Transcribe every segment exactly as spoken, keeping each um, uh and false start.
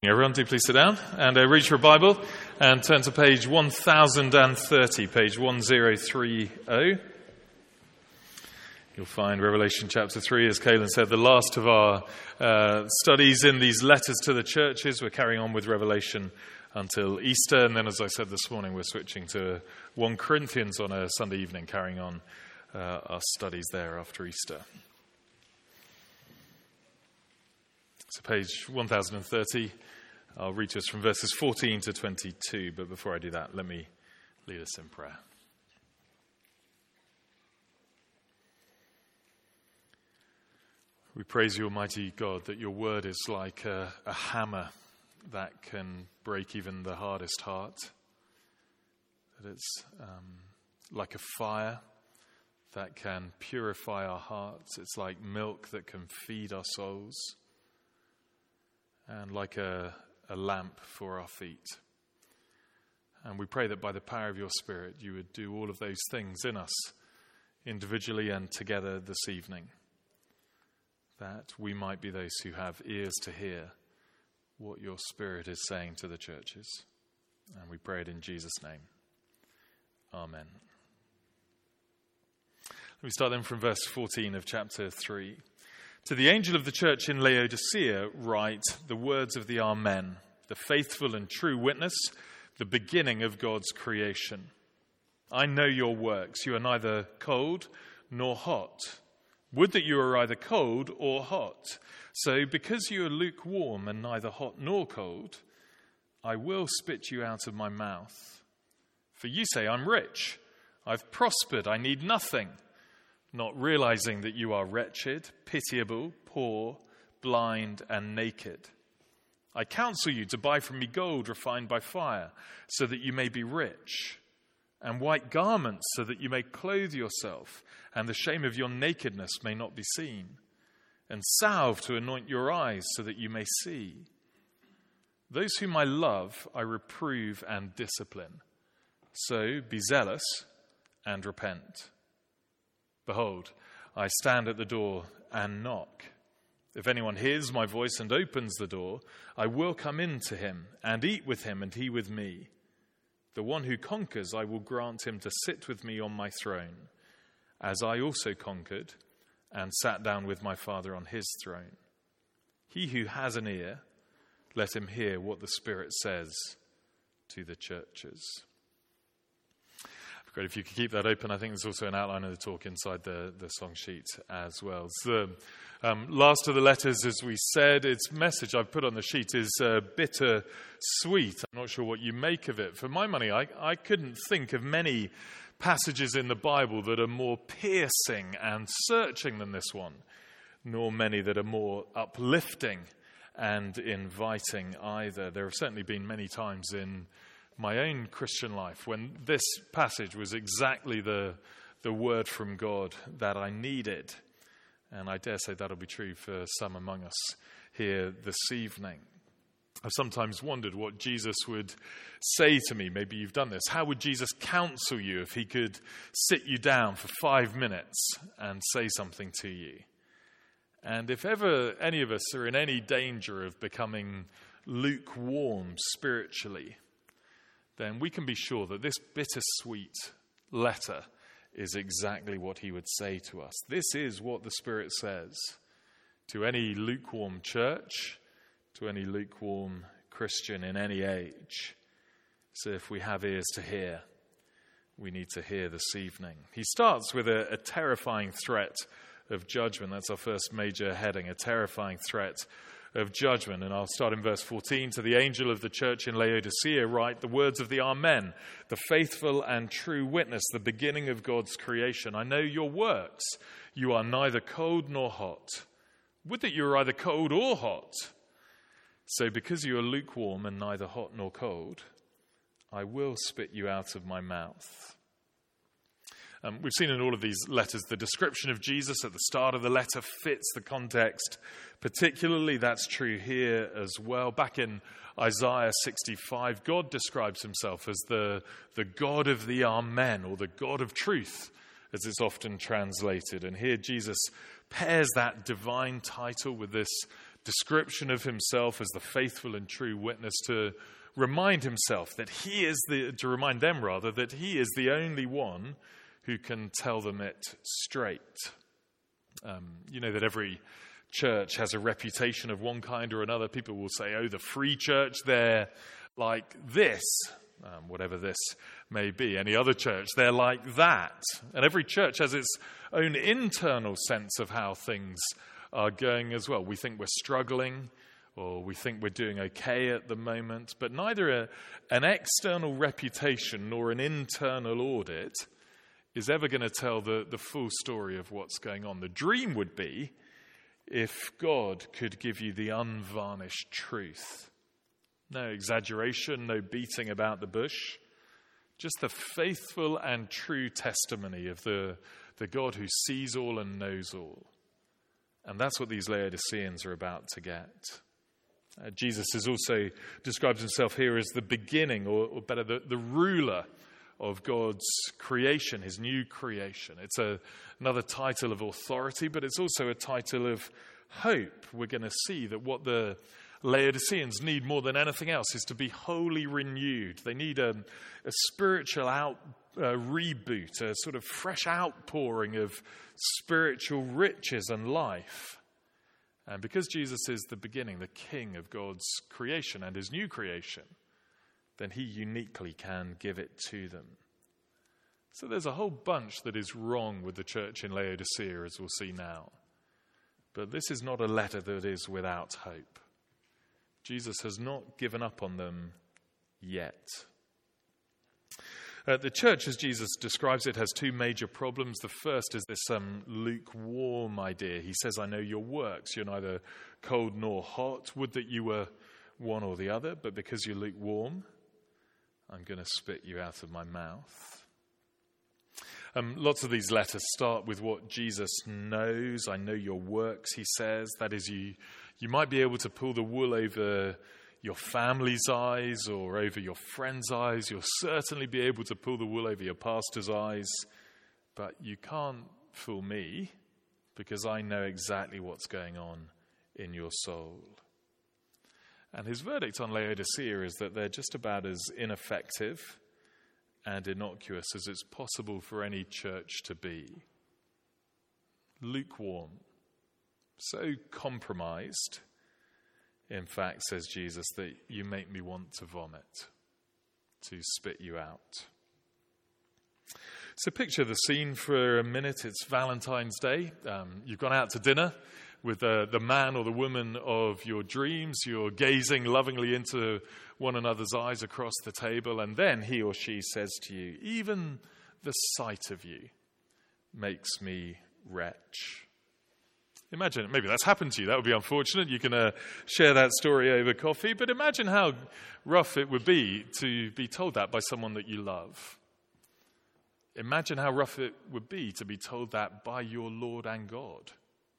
Everyone, do please sit down and uh, read your Bible and turn to page one thousand thirty, page one thousand thirty. You'll find Revelation chapter three, as Caelan said, the last of our uh, studies in these letters to the churches. We're carrying on with Revelation until Easter, and then, as I said this morning, we're switching to First Corinthians on a Sunday evening, carrying on uh, our studies there after Easter. So page one thousand thirty. I'll read to us from verses fourteen to twenty-two, but before I do that, let me lead us in prayer. We praise you, Almighty God, that your word is like a, a hammer that can break even the hardest heart, that it's um, like a fire that can purify our hearts. It's like milk that can feed our souls, and like a a lamp for our feet. And we pray that by the power of your Spirit, you would do all of those things in us, individually and together this evening, that we might be those who have ears to hear what your Spirit is saying to the churches. And we pray it in Jesus' name. Amen. Let me start then from verse fourteen of chapter three. To the angel of the church in Laodicea write the words of the Amen, the faithful and true witness, the beginning of God's creation. I know your works. You are neither cold nor hot. Would that you were either cold or hot. So because you are lukewarm and neither hot nor cold, I will spit you out of my mouth. For you say, I'm rich, I've prospered, I need nothing, not realizing that you are wretched, pitiable, poor, blind, and naked. I counsel you to buy from me gold refined by fire, so that you may be rich, and white garments, so that you may clothe yourself, and the shame of your nakedness may not be seen, and salve to anoint your eyes, so that you may see. Those whom I love, I reprove and discipline. So be zealous and repent. Behold, I stand at the door and knock. If anyone hears my voice and opens the door, I will come in to him and eat with him and he with me. The one who conquers, I will grant him to sit with me on my throne, as I also conquered and sat down with my Father on his throne. He who has an ear, let him hear what the Spirit says to the churches. Great, if you could keep that open. I think there's also an outline of the talk inside the, the song sheet as well. It's the um, last of the letters, as we said. Its message I've put on the sheet is uh, bitter sweet. I'm not sure what you make of it. For my money, I, I couldn't think of many passages in the Bible that are more piercing and searching than this one, nor many that are more uplifting and inviting either. There have certainly been many times in my own Christian life when this passage was exactly the the word from God that I needed. And I dare say that'll be true for some among us here this evening. I've sometimes wondered what Jesus would say to me. Maybe you've done this. How would Jesus counsel you if he could sit you down for five minutes and say something to you? And if ever any of us are in any danger of becoming lukewarm spiritually, then we can be sure that this bittersweet letter is exactly what he would say to us. This is what the Spirit says to any lukewarm church, to any lukewarm Christian in any age. So if we have ears to hear, we need to hear this evening. He starts with a, a terrifying threat of judgment. That's our first major heading, a terrifying threat of judgment. And I'll start in verse fourteen. To the angel of the church in Laodicea write the words of the Amen, the faithful and true witness, the beginning of God's creation. I know your works. You are neither cold nor hot. Would that you were either cold or hot. So because you are lukewarm and neither hot nor cold, I will spit you out of my mouth. Um, we've seen in all of these letters the description of Jesus at the start of the letter fits the context. Particularly, that's true here as well. Back in Isaiah sixty-five, God describes himself as the, the God of the Amen, or the God of truth, as it's often translated. And here Jesus pairs that divine title with this description of himself as the faithful and true witness, to remind himself that he is the, to remind them rather, that he is the only one who can tell them it straight. Um, you know that every church has a reputation of one kind or another. People will say, oh, the Free Church, they're like this, um, whatever this may be. Any other church, they're like that. And every church has its own internal sense of how things are going as well. We think we're struggling, or we think we're doing okay at the moment, but neither a, an external reputation nor an internal audit is ever going to tell the, the full story of what's going on. The dream would be if God could give you the unvarnished truth. No exaggeration, no beating about the bush, just the faithful and true testimony of the, the God who sees all and knows all. And that's what these Laodiceans are about to get. Uh, Jesus is also describes himself here as the beginning, or, or better, the, the ruler of God's creation, his new creation. It's a, another title of authority, but it's also a title of hope. We're going to see that what the Laodiceans need more than anything else is to be wholly renewed. They need a, a spiritual out, uh, reboot, a sort of fresh outpouring of spiritual riches and life. And because Jesus is the beginning, the king of God's creation and his new creation, then he uniquely can give it to them. So there's a whole bunch that is wrong with the church in Laodicea, as we'll see now. But this is not a letter that is without hope. Jesus has not given up on them yet. Uh, the church, as Jesus describes it, has two major problems. The first is this um, lukewarm idea. He says, I know your works. You're neither cold nor hot. Would that you were one or the other, but because you're lukewarm, I'm going to spit you out of my mouth. Um, lots of these letters start with what Jesus knows. I know your works, he says. That is, you, you might be able to pull the wool over your family's eyes or over your friend's eyes. You'll certainly be able to pull the wool over your pastor's eyes. But you can't fool me, because I know exactly what's going on in your soul. And his verdict on Laodicea is that they're just about as ineffective and innocuous as it's possible for any church to be. Lukewarm, so compromised, in fact, says Jesus, that you make me want to vomit, to spit you out. So picture the scene for a minute. It's Valentine's Day. Um, you've gone out to dinner with uh, the man or the woman of your dreams. You're gazing lovingly into one another's eyes across the table, and then he or she says to you, even the sight of you makes me wretch. Imagine, maybe that's happened to you. That would be unfortunate. You can uh, share that story over coffee, but imagine how rough it would be to be told that by someone that you love. Imagine how rough it would be to be told that by your Lord and God,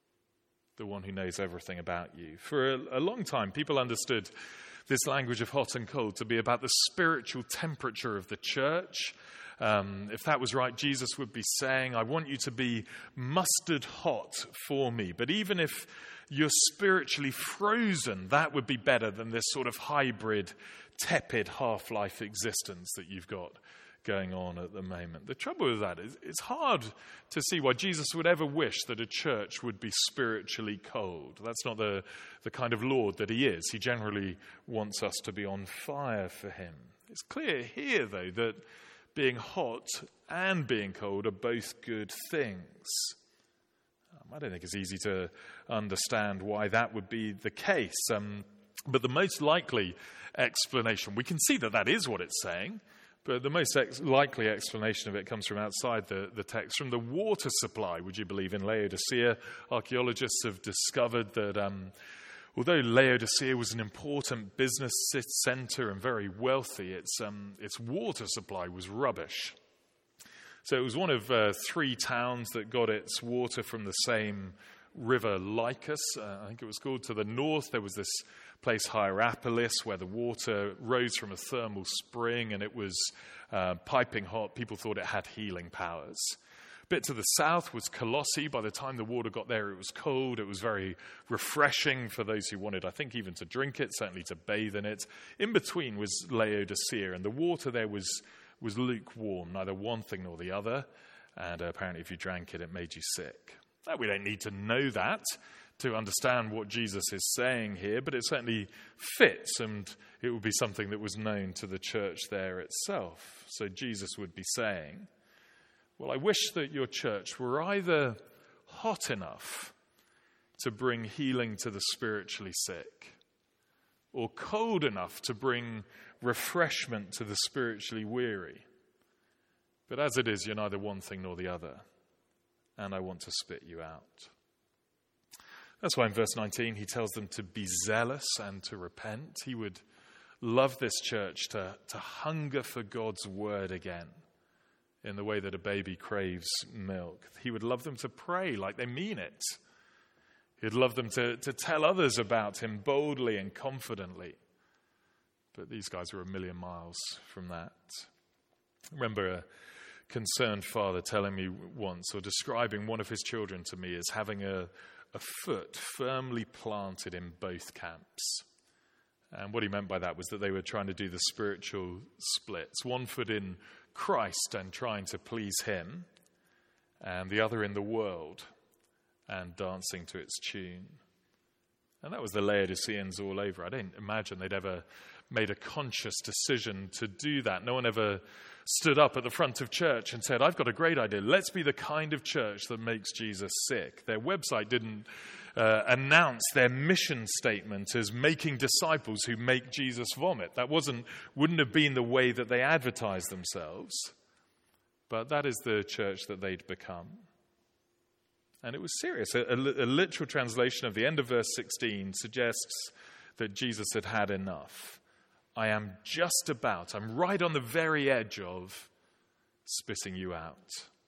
the one who knows everything about you. For a, a long time, people understood this language of hot and cold to be about the spiritual temperature of the church. Um, if that was right, Jesus would be saying, I want you to be mustard hot for me. But even if you're spiritually frozen, that would be better than this sort of hybrid, tepid half-life existence that you've got going on at the moment. The trouble with that is it's hard to see why Jesus would ever wish that a church would be spiritually cold. That's not the, the kind of Lord that he is. He generally wants us to be on fire for him. It's clear here, though, that being hot and being cold are both good things. Um, I don't think it's easy to understand why that would be the case. Um, but the most likely explanation, we can see that that is what it's saying, but the most ex- likely explanation of it comes from outside the, the text, from the water supply, would you believe, in Laodicea. Archaeologists have discovered that um, although Laodicea was an important business center and very wealthy, its, um, its water supply was rubbish. So it was one of uh, three towns that got its water from the same river Lycus, uh, I think it was called. To the north, there was this place Hierapolis, where the water rose from a thermal spring and it was uh, piping hot. People thought it had healing powers. A bit to the south was Colossae. By the time the water got there, it was cold. It was very refreshing for those who wanted, I think, even to drink it, certainly to bathe in it. In between was Laodicea, and the water there was, was lukewarm, neither one thing nor the other. And uh, apparently if you drank it, it made you sick. Now, we don't need to know that to understand what Jesus is saying here, but it certainly fits, and it would be something that was known to the church there itself. So Jesus would be saying, well, I wish that your church were either hot enough to bring healing to the spiritually sick, or cold enough to bring refreshment to the spiritually weary. But as it is, you're neither one thing nor the other, and I want to spit you out. That's why in verse nineteen he tells them to be zealous and to repent. He would love this church to, to hunger for God's word again in the way that a baby craves milk. He would love them to pray like they mean it. He'd love them to, to tell others about him boldly and confidently. But these guys were a million miles from that. I remember a concerned father telling me once, or describing one of his children to me as having a, a foot firmly planted in both camps. And what he meant by that was that they were trying to do the spiritual splits. One foot in Christ and trying to please him, and the other in the world and dancing to its tune. And that was the Laodiceans all over. I don't imagine they'd ever made a conscious decision to do that. No one ever stood up at the front of church and said, I've got a great idea. Let's be the kind of church that makes Jesus sick. Their website didn't uh, announce their mission statement as making disciples who make Jesus vomit. That wasn't, wouldn't have been the way that they advertised themselves. But that is the church that they'd become. And it was serious. A, a, a literal translation of the end of verse sixteen suggests that Jesus had had enough. I am just about, I'm right on the very edge of spitting you out.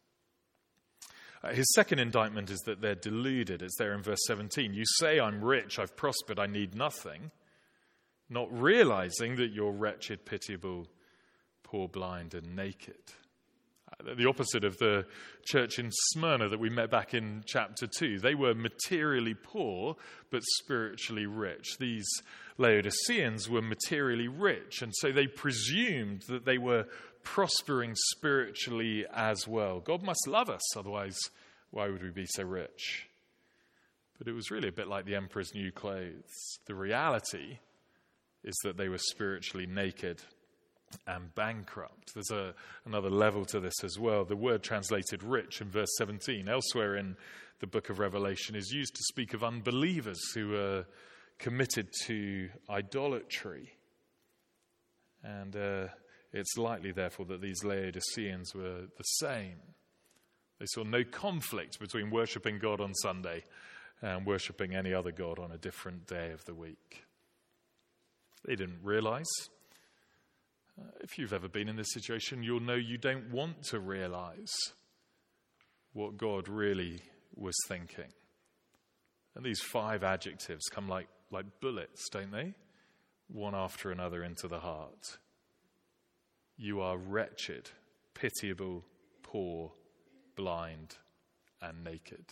Uh, his second indictment is that they're deluded. It's there in verse seventeen. You say, I'm rich, I've prospered, I need nothing, not realizing that you're wretched, pitiable, poor, blind, and naked. Uh, the opposite of the church in Smyrna that we met back in chapter two. They were materially poor, but spiritually rich. These Laodiceans were materially rich, and so they presumed that they were prospering spiritually as well. God must love us, otherwise why would we be so rich? But it was really a bit like the emperor's new clothes. The reality is that they were spiritually naked and bankrupt. There's a, another level to this as well. The word translated rich in verse seventeen, elsewhere in the book of Revelation, is used to speak of unbelievers who are committed to idolatry. And uh, it's likely, therefore, that these Laodiceans were the same. They saw no conflict between worshipping God on Sunday and worshipping any other god on a different day of the week. They didn't realize. Uh, if you've ever been in this situation, you'll know you don't want to realize what God really was thinking. And these five adjectives come like, like bullets, don't they? One after another into the heart. You are wretched, pitiable, poor, blind, and naked.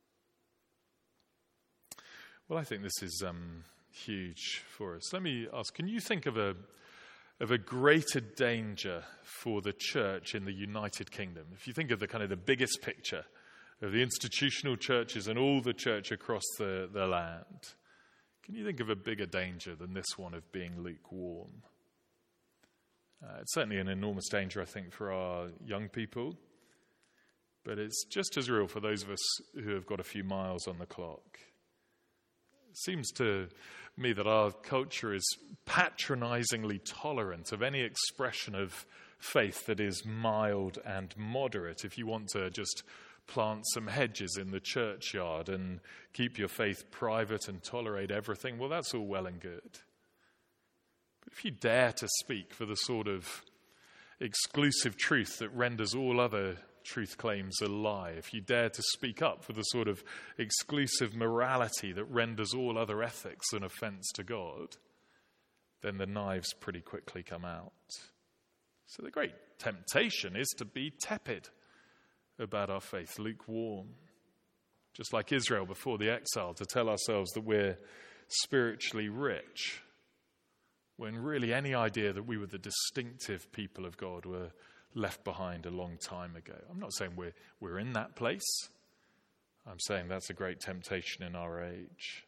Well, I think this is um, huge for us. Let me ask, can you think of a of a greater danger for the church in the United Kingdom? If you think of the kind of the biggest picture of the institutional churches and all the church across the, the land, can you think of a bigger danger than this one of being lukewarm? Uh, it's certainly an enormous danger, I think, for our young people, but it's just as real for those of us who have got a few miles on the clock. It seems to me that our culture is patronizingly tolerant of any expression of faith that is mild and moderate. If you want to just plant some hedges in the churchyard and keep your faith private and tolerate everything, well, that's all well and good. But if you dare to speak for the sort of exclusive truth that renders all other truth claims a lie, if you dare to speak up for the sort of exclusive morality that renders all other ethics an offense to God, then the knives pretty quickly come out. So the great temptation is to be tepid about our faith, lukewarm. Just like Israel before the exile, to tell ourselves that we're spiritually rich, when really any idea that we were the distinctive people of God were left behind a long time ago. I'm not saying we're, we're in that place. I'm saying that's a great temptation in our age.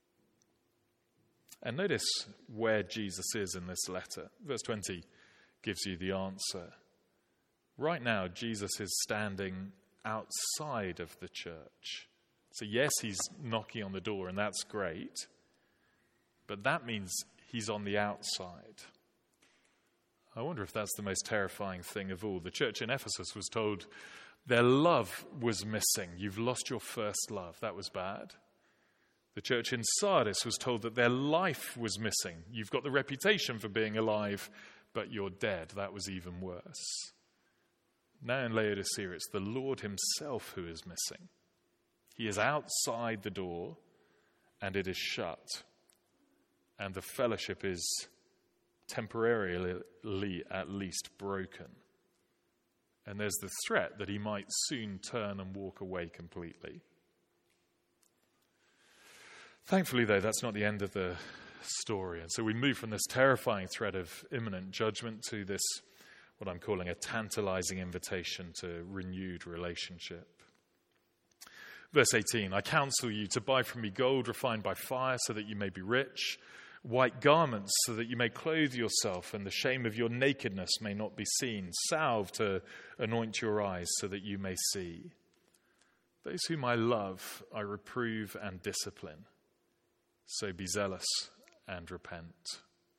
And notice where Jesus is in this letter. Verse twenty gives you the answer. Right now, Jesus is standing outside of the church. So yes, he's knocking on the door, and that's great. But that means he's on the outside. I wonder if that's the most terrifying thing of all. The church in Ephesus was told their love was missing. You've lost your first love. That was bad. The church in Sardis was told that their life was missing. You've got the reputation for being alive, but you're dead. That was even worse. Now in Laodicea, it's the Lord himself who is missing. He is outside the door, and it is shut. And the fellowship is temporarily, at least, broken. And there's the threat that he might soon turn and walk away completely. Thankfully, though, that's not the end of the story. And so we move from this terrifying threat of imminent judgment to this, what I'm calling a tantalizing invitation to renewed relationship. Verse eighteen, I counsel you to buy from me gold refined by fire so that you may be rich, white garments so that you may clothe yourself and the shame of your nakedness may not be seen, salve to anoint your eyes so that you may see. Those whom I love, I reprove and discipline. So be zealous and repent.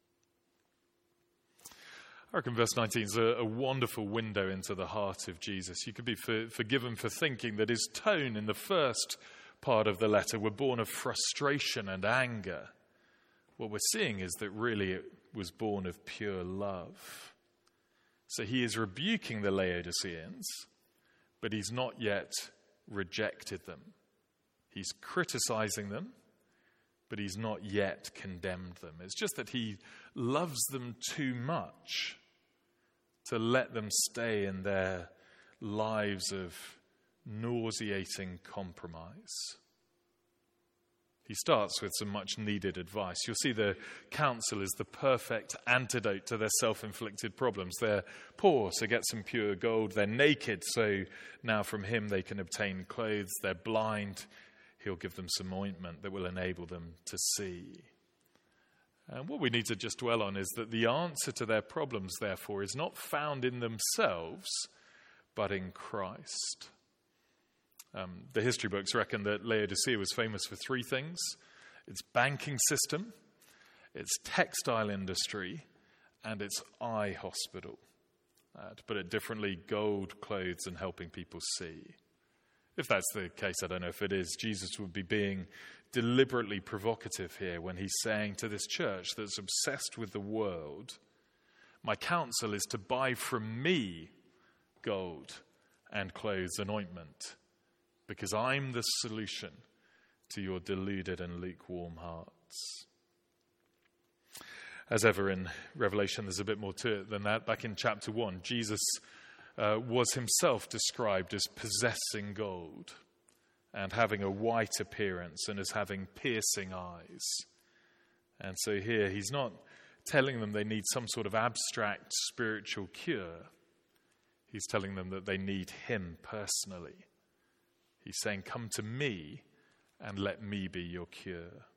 I reckon verse nineteen is a, a wonderful window into the heart of Jesus. You could be for, forgiven for thinking that his tone in the first part of the letter were born of frustration and anger. What we're seeing is that really it was born of pure love. So he is rebuking the Laodiceans, but he's not yet rejected them. He's criticizing them, but he's not yet condemned them. It's just that he loves them too much to let them stay in their lives of nauseating compromise. He starts with some much needed advice. You'll see the counsel is the perfect antidote to their self-inflicted problems. They're poor, so get some pure gold. They're naked, so now from him they can obtain clothes. They're blind. He'll give them some ointment that will enable them to see. And what we need to just dwell on is that the answer to their problems, therefore, is not found in themselves, but in Christ. Um, the history books reckon that Laodicea was famous for three things: its banking system, its textile industry, and its eye hospital. Uh, to put it differently, gold, clothes, and helping people see. If that's the case, I don't know if it is, Jesus would be being deliberately provocative here when he's saying to this church that's obsessed with the world, my counsel is to buy from me gold and clothes and ointment, because I'm the solution to your deluded and lukewarm hearts. As ever in Revelation, there's a bit more to it than that. Back in chapter one, Jesus uh, was himself described as possessing gold and having a white appearance and as having piercing eyes. And so here, he's not telling them they need some sort of abstract spiritual cure. He's telling them that they need him personally. He's saying, come to me and let me be your cure.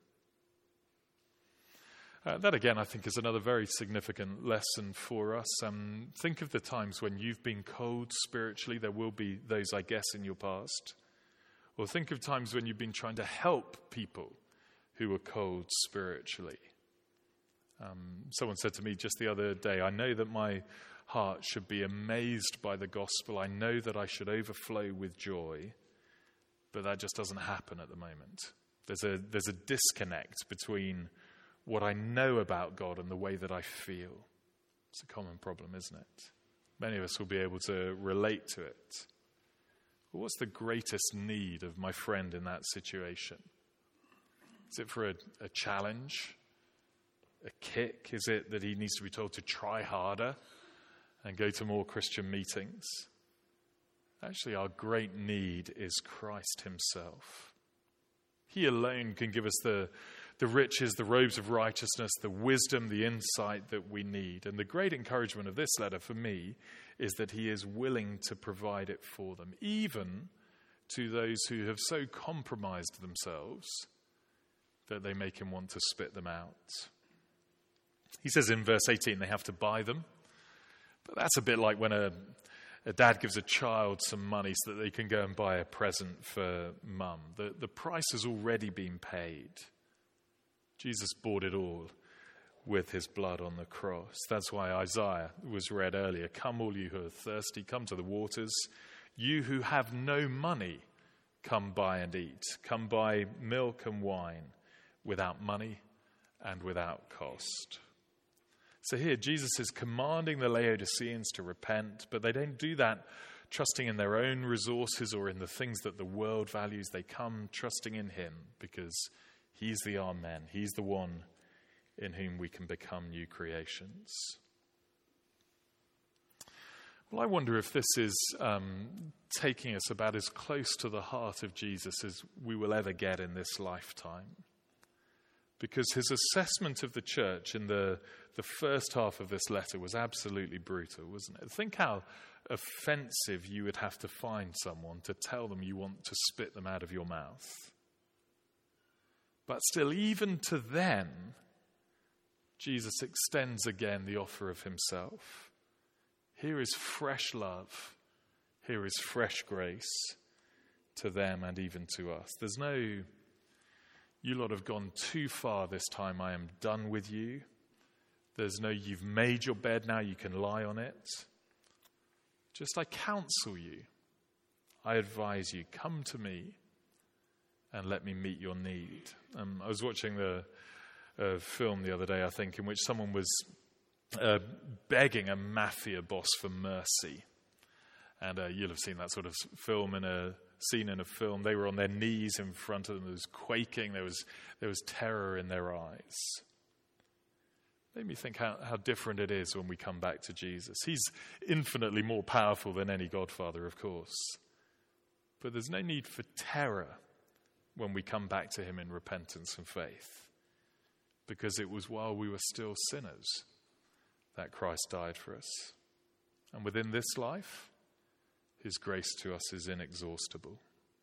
Uh, that again, I think, is another very significant lesson for us. Um, think of the times when you've been cold spiritually. There will be those, I guess, in your past. Or think of times when you've been trying to help people who are cold spiritually. Um, someone said to me just the other day, I know that my heart should be amazed by the gospel. I know that I should overflow with joy, but that just doesn't happen at the moment. There's a there's a disconnect between what I know about God and the way that I feel. It's a common problem, isn't it? Many of us will be able to relate to it. Well, what's the greatest need of my friend in that situation? Is it for a, a challenge, a kick? Is it that he needs to be told to try harder and go to more Christian meetings? Actually, our great need is Christ himself. He alone can give us the, the riches, the robes of righteousness, the wisdom, the insight that we need. And the great encouragement of this letter for me is that he is willing to provide it for them, even to those who have so compromised themselves that they make him want to spit them out. He says in verse eighteen they have to buy them. But that's a bit like when a, a dad gives a child some money so that they can go and buy a present for mum. The, the price has already been paid. Jesus bought it all with his blood on the cross. That's why Isaiah was read earlier. Come all you who are thirsty, come to the waters. You who have no money, come buy and eat. Come buy milk and wine without money and without cost. So here, Jesus is commanding the Laodiceans to repent, but they don't do that trusting in their own resources or in the things that the world values. They come trusting in him because he's the Amen. He's the one in whom we can become new creations. Well, I wonder if this is um, taking us about as close to the heart of Jesus as we will ever get in this lifetime. Because his assessment of the church in the, the first half of this letter was absolutely brutal, wasn't it? Think how offensive you would have to find someone to tell them you want to spit them out of your mouth. But still, even to them, Jesus extends again the offer of himself. Here is fresh love. Here is fresh grace to them and even to us. There's no... You lot have gone too far this time. I am done with you. There's no, you've made your bed, now you can lie on it. Just I counsel you. I advise you, come to me and let me meet your need. Um, I was watching the uh, film the other day, I think, in which someone was uh, begging a mafia boss for mercy. And uh, you'll have seen that sort of film in a scene in a film. They were on their knees in front of them. There was quaking. There was there was terror in their eyes. Made me think how, how different it is when we come back to Jesus. He's infinitely more powerful than any godfather, of course. But there's no need for terror when we come back to him in repentance and faith. Because it was while we were still sinners that Christ died for us. And within this life, his grace to us is inexhaustible.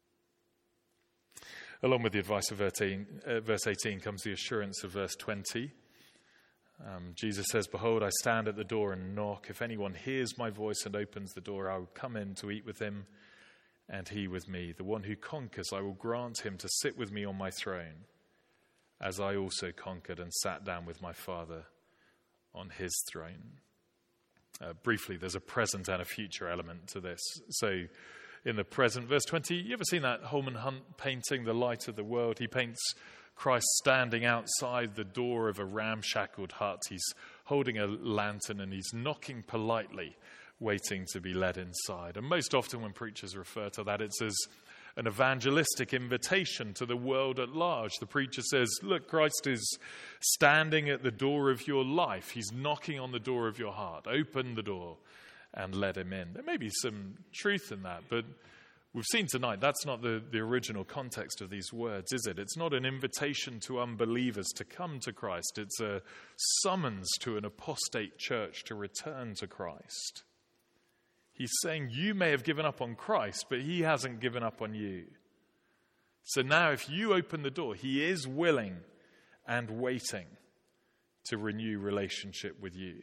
Along with the advice of verse eighteen comes the assurance of verse twenty. Um, Jesus says, behold, I stand at the door and knock. If anyone hears my voice and opens the door, I will come in to eat with him and he with me. The one who conquers, I will grant him to sit with me on my throne, as I also conquered and sat down with my Father on his throne. Uh, briefly, there's a present and a future element to this. So in the present, verse twenty, you ever seen that Holman Hunt painting, The Light of the World? He paints Christ standing outside the door of a ramshackled hut. He's holding a lantern and he's knocking politely, waiting to be led inside. And most often when preachers refer to that, it's as an evangelistic invitation to the world at large. The preacher says, look, Christ is standing at the door of your life. He's knocking on the door of your heart. Open the door and let him in. There may be some truth in that, but we've seen tonight that's not the, the original context of these words, is it? It's not an invitation to unbelievers to come to Christ. It's a summons to an apostate church to return to Christ. He's saying you may have given up on Christ, but he hasn't given up on you. So now if you open the door, he is willing and waiting to renew relationship with you.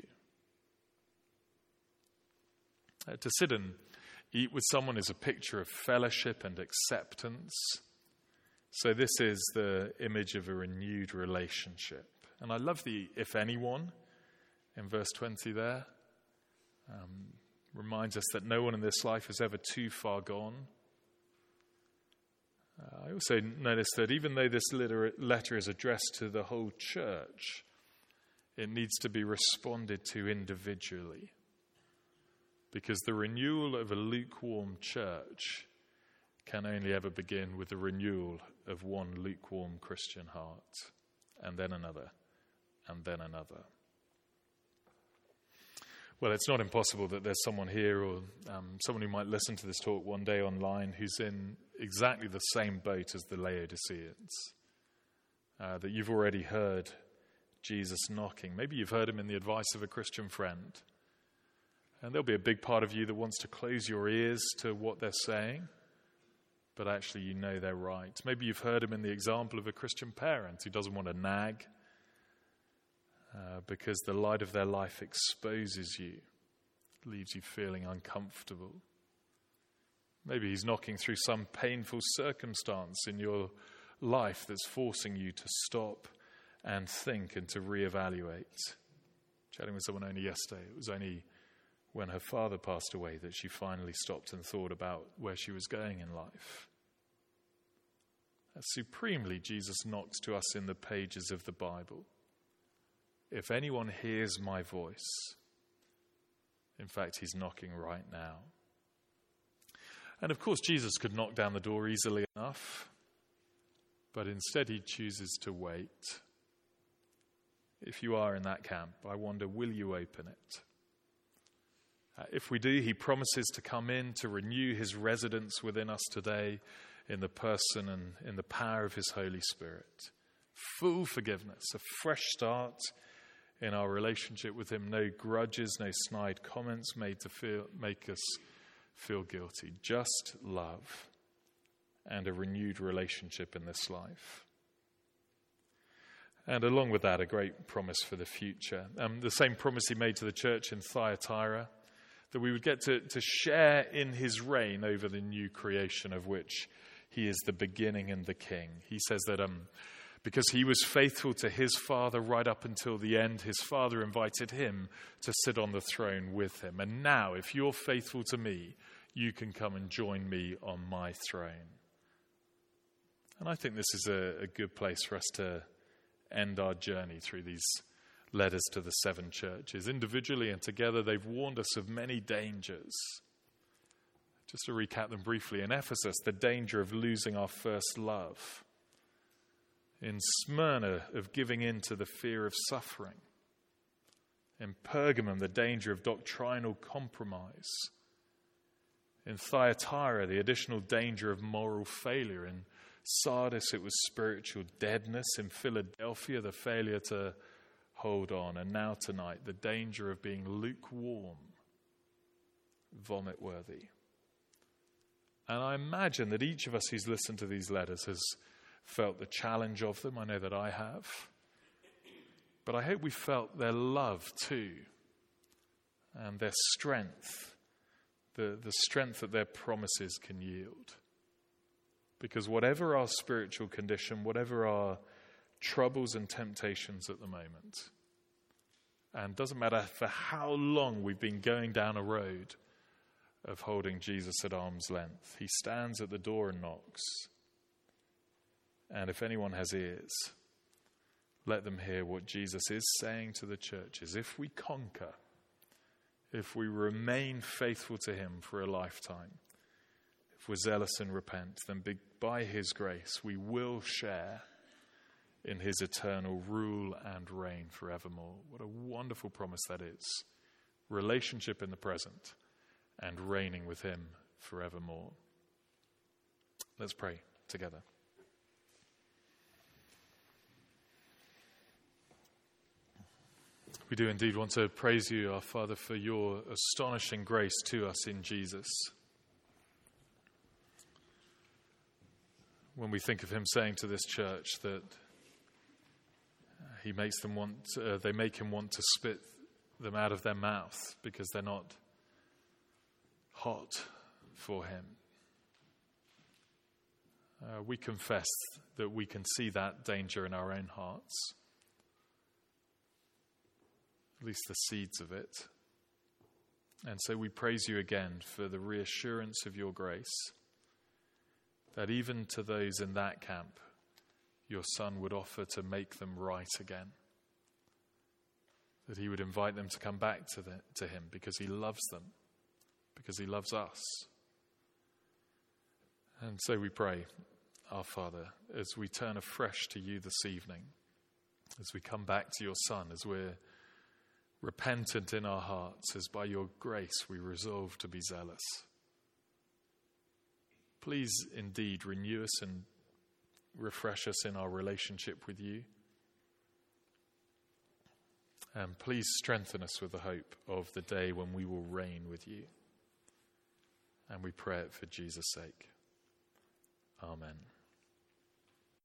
Uh, to sit and eat with someone is a picture of fellowship and acceptance. So this is the image of a renewed relationship. And I love the if anyone in verse twenty there. Um, reminds us that no one in this life is ever too far gone. Uh, I also notice that even though this letter is addressed to the whole church, it needs to be responded to individually. Because the renewal of a lukewarm church can only ever begin with the renewal of one lukewarm Christian heart, and then another, and then another. Well, it's not impossible that there's someone here or um, someone who might listen to this talk one day online who's in exactly the same boat as the Laodiceans. Uh, that you've already heard Jesus knocking. Maybe you've heard him in the advice of a Christian friend. And there'll be a big part of you that wants to close your ears to what they're saying, but actually you know they're right. Maybe you've heard him in the example of a Christian parent who doesn't want to nag, Uh, because the light of their life exposes you, leaves you feeling uncomfortable. Maybe he's knocking through some painful circumstance in your life that's forcing you to stop and think and to reevaluate. Chatting with someone only yesterday, it was only when her father passed away that she finally stopped and thought about where she was going in life. Supremely, Jesus knocks to us in the pages of the Bible. If anyone hears my voice, in fact, he's knocking right now. And of course, Jesus could knock down the door easily enough, but instead he chooses to wait. If you are in that camp, I wonder, will you open it? Uh, if we do, he promises to come in to renew his residence within us today in the person and in the power of his Holy Spirit. Full forgiveness, a fresh start in our relationship with him. No grudges, no snide comments made to feel, make us feel guilty. Just love and a renewed relationship in this life. And along with that, a great promise for the future. Um, the same promise he made to the church in Thyatira, that we would get to, to share in his reign over the new creation of which he is the beginning and the king. He says that um, because he was faithful to his Father right up until the end, his Father invited him to sit on the throne with him. And now, if you're faithful to me, you can come and join me on my throne. And I think this is a, a good place for us to end our journey through these letters to the seven churches. Individually and together, they've warned us of many dangers. Just to recap them briefly, in Ephesus, the danger of losing our first love. In Smyrna, of giving in to the fear of suffering. In Pergamum, the danger of doctrinal compromise. In Thyatira, the additional danger of moral failure. In Sardis, it was spiritual deadness. In Philadelphia, the failure to hold on. And now tonight, the danger of being lukewarm, vomit-worthy. And I imagine that each of us who's listened to these letters has felt the challenge of them. I know that I have. But I hope we felt their love too, and their strength, the, the strength that their promises can yield. Because whatever our spiritual condition, whatever our troubles and temptations at the moment, and doesn't matter for how long we've been going down a road of holding Jesus at arm's length, he stands at the door and knocks. And if anyone has ears, let them hear what Jesus is saying to the churches. If we conquer, if we remain faithful to him for a lifetime, if we're zealous and repent, then by his grace we will share in his eternal rule and reign forevermore. What a wonderful promise that is. Relationship in the present and reigning with him forevermore. Let's pray together. We do indeed want to praise you, our Father, for your astonishing grace to us in Jesus. When we think of him saying to this church that he makes them want, uh, they make him want to spit them out of their mouth because they're not hot for him. Uh, we confess that we can see that danger in our own hearts. At least the seeds of it. And so we praise you again for the reassurance of your grace, that even to those in that camp, your Son would offer to make them right again. That he would invite them to come back to, the, to him because he loves them, because he loves us. And so we pray, our Father, as we turn afresh to you this evening, as we come back to your Son, as we're repentant in our hearts as by your grace we resolve to be zealous. Please indeed renew us and refresh us in our relationship with you. And please strengthen us with the hope of the day when we will reign with you. And we pray it for Jesus' sake. Amen.